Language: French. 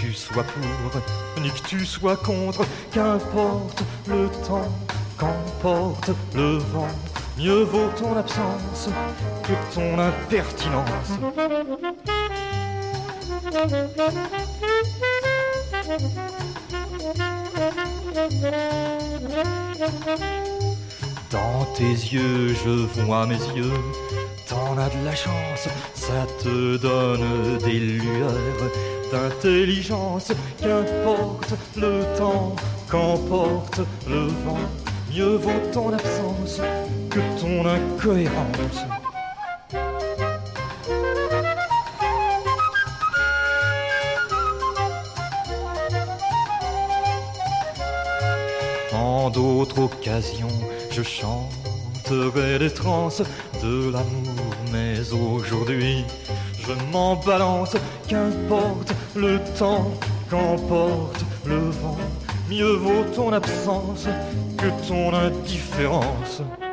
tu sois pour, ni que tu sois contre, qu'importe le temps, qu'emporte le vent, mieux vaut ton absence que ton impertinence. Dans tes yeux, je vois mes yeux, t'en as de la chance, ça te donne des lueurs d'intelligence. Qu'importe le temps, qu'emporte le vent, mieux vaut ton absence que ton incohérence. En d'autres occasions, je chanterai des transes de l'amour, mais aujourd'hui, je m'en balance. Qu'importe le temps, qu'emporte le vent, mieux vaut ton absence que ton indifférence.